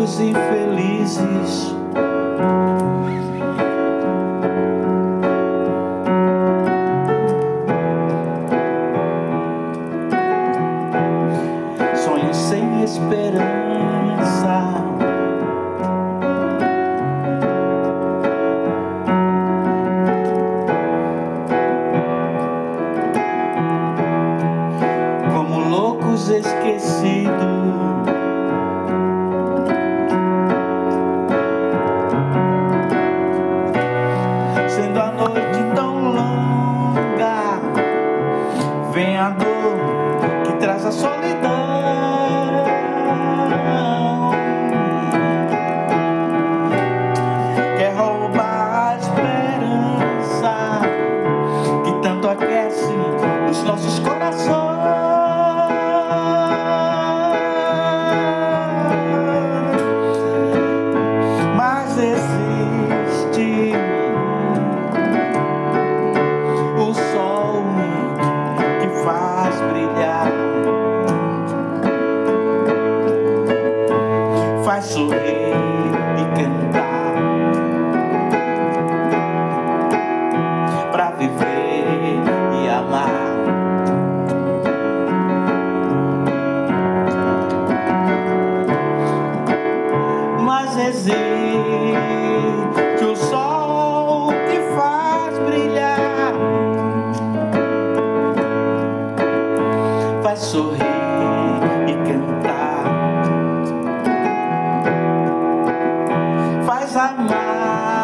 muitos infelizes. Sonhos sem esperança. Como loucos esquecidos. Sendo a noite tão longa, vem a dor que traz a solidão. Quer roubar a esperança que tanto aquece os nossos corações. Mas existe o sol que faz brilhar, faz sorrir e cantar, pra viver e amar. Mas existe o sol que faz brilhar, faz sorrir e cantar, faz amar.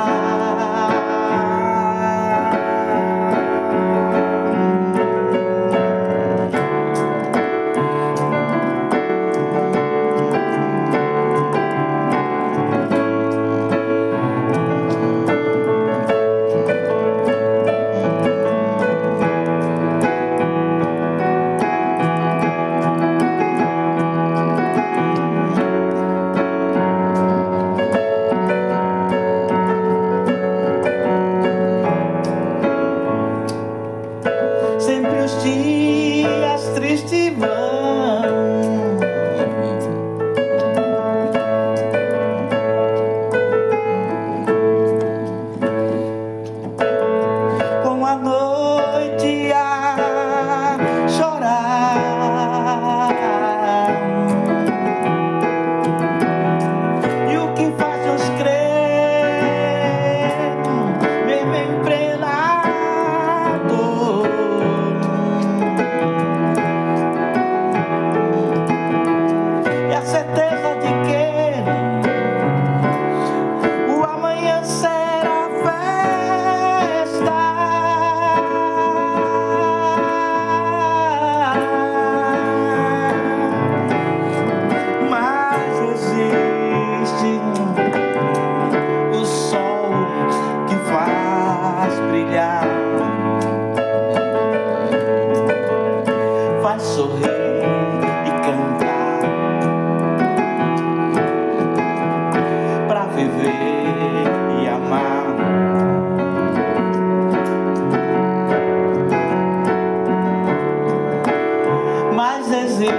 Sempre os dias tristes vão, com a noite a chorar, e o que faz-nos crer, mesmo em plena dor, e a certeza de que o amanhã será festa. Mas existe o sol que faz brilhar, faz sorrir e cantar, pra viver e amar. Mas existe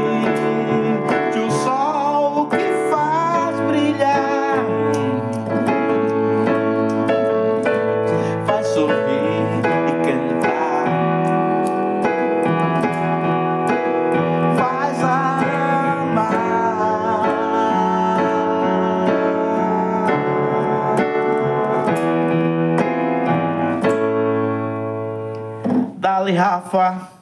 o sol que faz brilhar, faz sorrir e cantar, faz amar. Dale, Rafa.